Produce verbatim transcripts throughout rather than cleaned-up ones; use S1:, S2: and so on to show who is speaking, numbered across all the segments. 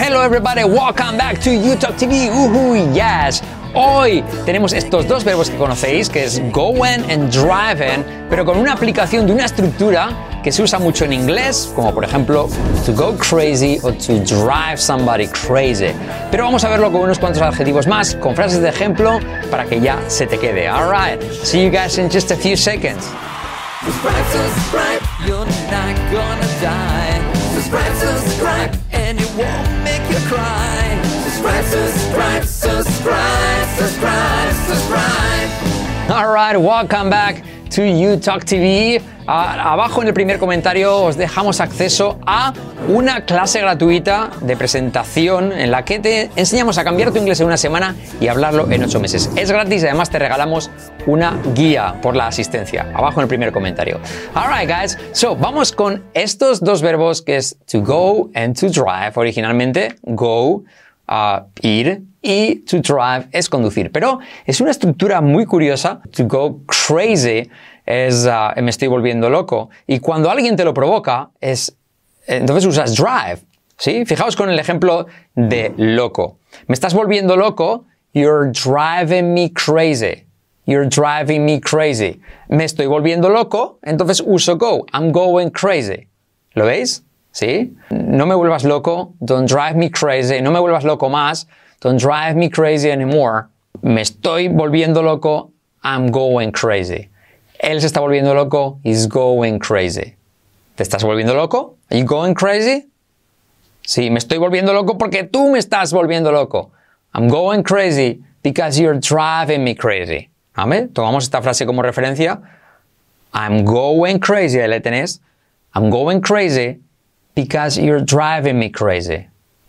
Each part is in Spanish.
S1: Hello everybody, welcome back to UTalk T V. Uhu, yes. Hoy tenemos estos dos verbos que conocéis, que es going and driving, pero con una aplicación de una estructura que se usa mucho en inglés, como por ejemplo to go crazy o to drive somebody crazy. Pero vamos a verlo con unos cuantos adjetivos más, con frases de ejemplo, para que ya se te quede. Alright, see you guys in just a few seconds.
S2: Subscribe, subscribe, you're not gonna die. Subscribe, subscribe, and it won't make you cry. Subscribe, subscribe, subscribe, subscribe, subscribe.
S1: Alright, welcome back to UTalk T V. Uh, abajo en el primer comentario os dejamos acceso a una clase gratuita de presentación en la que te enseñamos a cambiar tu inglés en una semana y hablarlo en ocho meses. Es gratis y además te regalamos una guía por la asistencia. Abajo en el primer comentario. Alright guys, so vamos con estos dos verbos que es to go and to drive. Originalmente go, uh, ir, y to drive es conducir. Pero es una estructura muy curiosa. To go crazy es uh, me estoy volviendo loco. Y cuando alguien te lo provoca, es entonces usas drive. ¿Sí? Fijaos con el ejemplo de loco. Me estás volviendo loco. You're driving me crazy. You're driving me crazy. Me estoy volviendo loco, entonces uso go. I'm going crazy. ¿Lo veis? ¿Sí? No me vuelvas loco. Don't drive me crazy. No me vuelvas loco más. Don't drive me crazy anymore. Me estoy volviendo loco. I'm going crazy. Él se está volviendo loco. He's going crazy. ¿Te estás volviendo loco? Are you going crazy? Sí, me estoy volviendo loco porque tú me estás volviendo loco. I'm going crazy because you're driving me crazy. ¿Vale? Tomamos esta frase como referencia. I'm going crazy. Ahí la tenés. I'm going crazy because you're driving me crazy.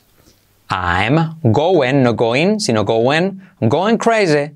S1: I'm going, no going, sino going. I'm going crazy.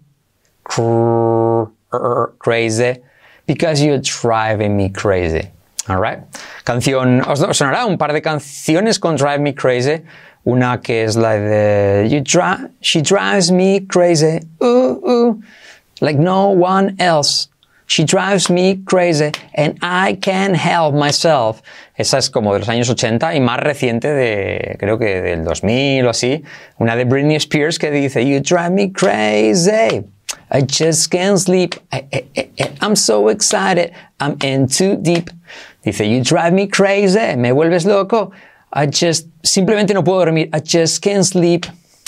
S1: Crazy. Because you're driving me crazy. Alright. Canción, os, os sonará un par de canciones con Drive Me Crazy. Una que es la de you dri- She drives me crazy. Ooh, ooh. Like no one else. She drives me crazy and I can't help myself. Esa es como de los años ochenta y más reciente de, creo que del dos mil o así. Una de Britney Spears que dice you drive me crazy. I just can't sleep. I, I, I, I'm so excited. I'm in too deep. Dice, you drive me crazy. Me vuelves loco. I just, simplemente no puedo dormir. I just can't sleep.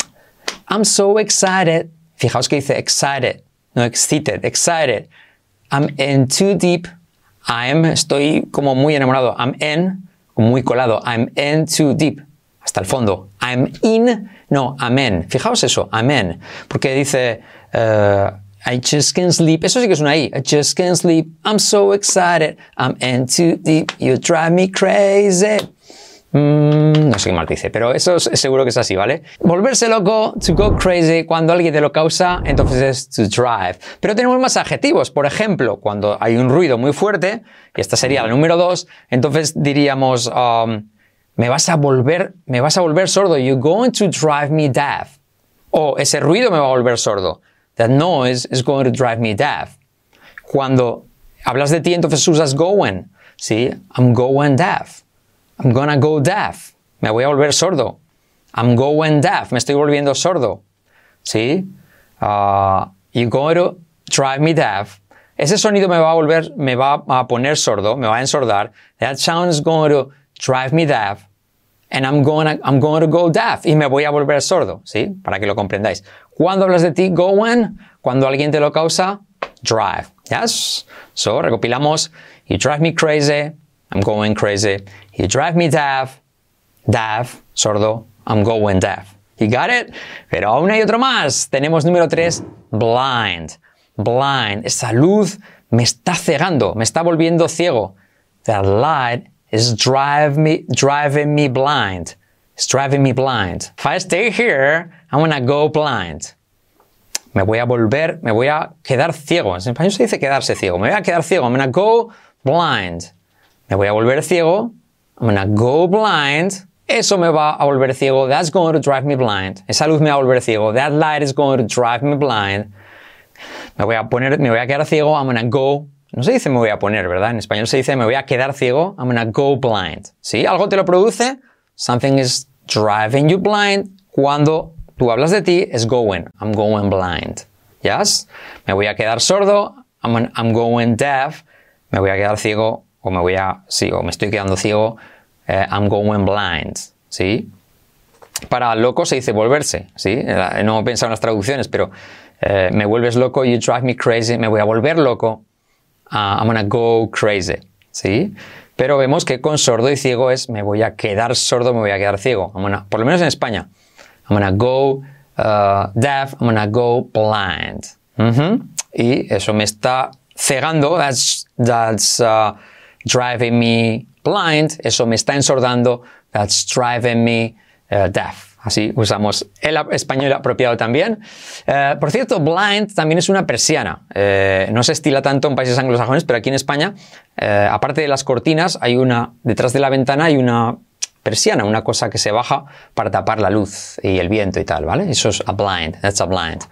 S1: I'm so excited. Fijaos que dice excited. No excited. Excited. I'm in too deep. I'm, estoy como muy enamorado. I'm in, muy colado. I'm in too deep. Hasta el fondo. I'm in, no, I'm in. Fijaos eso, I'm in. Porque dice, uh, I just can't sleep. Eso sí que es una I. I just can't sleep. I'm so excited. I'm in too deep. You drive me crazy. Mm, no sé qué más dice, pero eso es, seguro que es así, ¿vale? Volverse loco, to go crazy, cuando alguien te lo causa, entonces es to drive. Pero tenemos más adjetivos. Por ejemplo, cuando hay un ruido muy fuerte, y esta sería la número dos, entonces diríamos, um, me vas a volver, me vas a volver sordo. You're going to drive me deaf. O ese ruido me va a volver sordo. That noise is going to drive me deaf. Cuando hablas de ti, entonces usas going. ¿Sí? I'm going deaf. I'm gonna go deaf. Me voy a volver sordo. I'm going deaf. Me estoy volviendo sordo. ¿Sí? Uh, you're going to drive me deaf. Ese sonido me va a volver, me va a poner sordo, me va a ensordar. That sound is going to drive me deaf. And I'm going to, I'm going to go deaf. Y me voy a volver sordo. ¿Sí? Para que lo comprendáis. Cuando hablas de ti, going. Cuando alguien te lo causa, drive. Yes? So, recopilamos. You drive me crazy. I'm going crazy. You drive me deaf. Deaf. Sordo. I'm going deaf. You got it? Pero aún hay otro más. Tenemos número tres. Blind. Blind. Esa luz me está cegando. Me está volviendo ciego. That light is drive me, driving me blind. It's driving me blind. If I stay here, I'm gonna go blind. Me voy a volver, me voy a quedar ciego. En español se dice quedarse ciego. Me voy a quedar ciego. I'm gonna go blind. Me voy a volver ciego. I'm gonna go blind. Eso me va a volver ciego. That's going to drive me blind. Esa luz me va a volver ciego. That light is going to drive me blind. Me voy a poner, me voy a quedar ciego. I'm gonna go. No se dice me voy a poner, ¿verdad? En español se dice me voy a quedar ciego. I'm gonna go blind. ¿Sí? Algo te lo produce. Something is driving you blind. Cuando tú hablas de ti, es going. I'm going blind. Yes? Me voy a quedar sordo. I'm, I'm going deaf. Me voy a quedar ciego. O me voy a... Sí, o me estoy quedando ciego. Uh, I'm going blind. ¿Sí? Para loco se dice volverse. ¿Sí? No he pensado en las traducciones, pero uh, me vuelves loco. You drive me crazy. Me voy a volver loco. Uh, I'm gonna go crazy. ¿Sí? Pero vemos que con sordo y ciego es me voy a quedar sordo, me voy a quedar ciego. I'm gonna, por lo menos en España. I'm gonna go uh, deaf, I'm gonna go blind. Uh-huh. Y eso me está cegando. That's, that's uh, driving me blind. Eso me está ensordando. That's driving me uh, deaf. Así usamos el español apropiado también. Uh, por cierto, blind también es una persiana. Uh, no se estila tanto en países anglosajones, pero aquí en España, uh, aparte de las cortinas, hay una, detrás de la ventana hay una persiana, una cosa que se baja para tapar la luz y el viento y tal, ¿vale? Eso es a blind. That's a blind.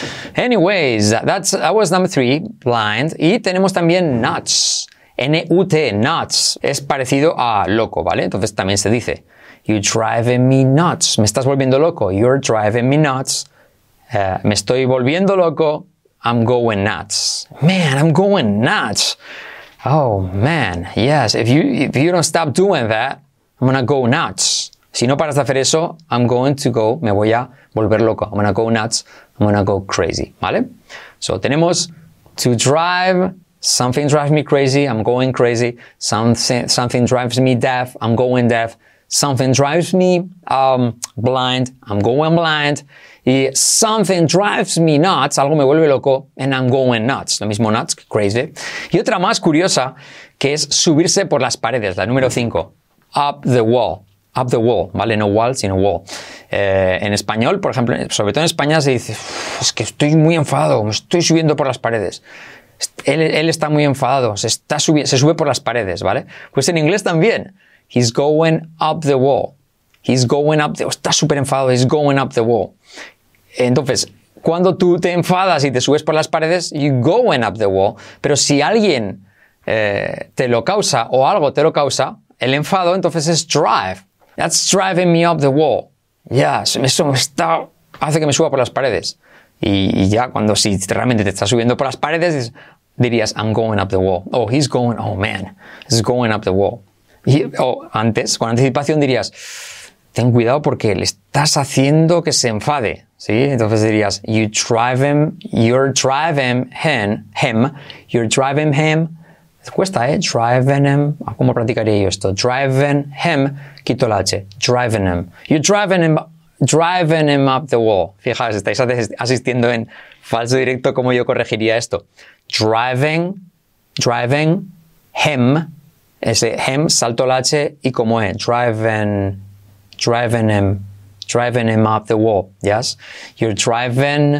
S1: Anyways, that's, that was number three, blind. Y tenemos también nuts. N U T, nuts. Es parecido a loco, ¿vale? Entonces también se dice you're driving me nuts. Me estás volviendo loco. You're driving me nuts. Uh, me estoy volviendo loco. I'm going nuts. Man, I'm going nuts. Oh, man. Yes, if you, if you don't stop doing that, I'm gonna go nuts. Si no paras de hacer eso, I'm going to go, me voy a volver loco. I'm gonna go nuts. I'm gonna go crazy. ¿Vale? So, tenemos to drive. Something drives me crazy. I'm going crazy. Something, something drives me deaf. I'm going deaf. Something drives me um, blind. I'm going blind. Y something drives me nuts. Algo me vuelve loco. And I'm going nuts. Lo mismo nuts, crazy. Y otra más curiosa, que es subirse por las paredes. La número cinco. Up the wall. Up the wall. ¿Vale? No wall, sino wall. Eh, en español, por ejemplo, sobre todo en España se dice, es que estoy muy enfadado. Me estoy subiendo por las paredes. Él, él está muy enfadado. Se, está subi- se sube por las paredes, ¿vale? Pues en inglés también. He's going up the wall. He's going up the... Está súper enfadado. He's going up the wall. Entonces, cuando tú te enfadas y te subes por las paredes, you're going up the wall. Pero si alguien eh, te lo causa o algo te lo causa, el enfado, entonces es drive. That's driving me up the wall. Ya, yes, eso me está... hace que me suba por las paredes. Y, y ya, cuando si realmente te estás subiendo por las paredes, dirías, I'm going up the wall. Oh, he's going... Oh, man. He's going up the wall. Y, o antes, con anticipación dirías, ten cuidado porque le estás haciendo que se enfade, ¿sí? Entonces dirías, you drive him, you're driving him, him, you're driving him, cuesta, ¿eh? Driving him, ¿cómo practicaría yo esto? Driving him, quito la H, driving him, you're driving him, driving him up the wall. Fijaos, estáis asistiendo en falso directo, ¿cómo yo corregiría esto? Driving, driving him, ese him, salto la H y como es, driving, driving him, driving him up the wall, yes? You're driving,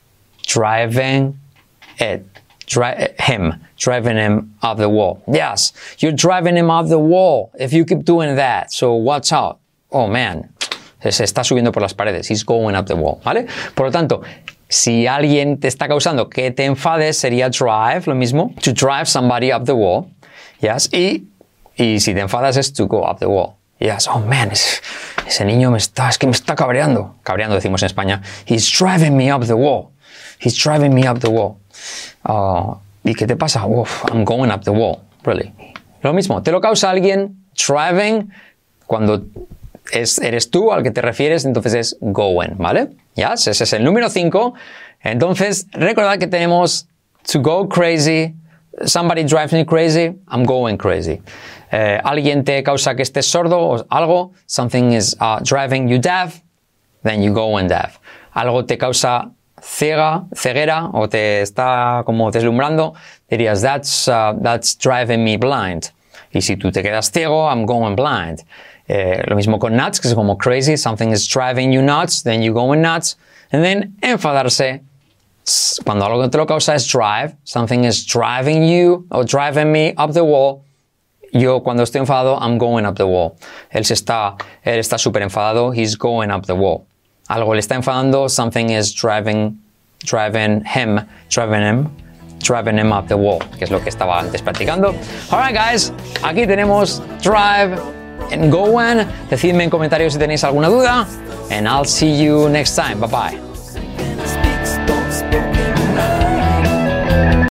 S1: driving it, dri- him, driving him up the wall, yes? You're driving him up the wall if you keep doing that, so watch out. Oh, man, se está subiendo por las paredes, he's going up the wall, ¿vale? Por lo tanto, si alguien te está causando que te enfades, sería drive, lo mismo, to drive somebody up the wall, yes? Y Y si te enfadas es to go up the wall. Yes, oh man, ese, ese niño me está, es que me está cabreando. Cabreando decimos en España. He's driving me up the wall. He's driving me up the wall. Uh, ¿Y qué te pasa? Uf, I'm going up the wall. Really. Lo mismo, te lo causa alguien, driving, cuando es, eres tú al que te refieres, entonces es going, ¿vale? Yes, ese es el número cinco. Entonces, recordad que tenemos to go crazy. Somebody drives me crazy, I'm going crazy. Eh, alguien te causa que estés sordo o algo, something is uh, driving you deaf, then you go and deaf. Algo te causa ciega, ceguera o te está como deslumbrando, dirías that's, uh, that's driving me blind. Y si tú te quedas ciego, I'm going blind. Eh, lo mismo con nuts, que es como crazy, something is driving you nuts, then you going nuts. And then enfadarse. Cuando algo te lo causa es drive, something is driving you or driving me up the wall. Yo cuando estoy enfadado, I'm going up the wall. Él se está, él está súper enfadado, he's going up the wall. Algo le está enfadando, something is driving, driving him, driving him, driving him up the wall, que es lo que estaba antes practicando. Alright guys, aquí tenemos drive, en Gowan. Decidme en comentarios si tenéis alguna duda. And I'll see you next time. Bye bye.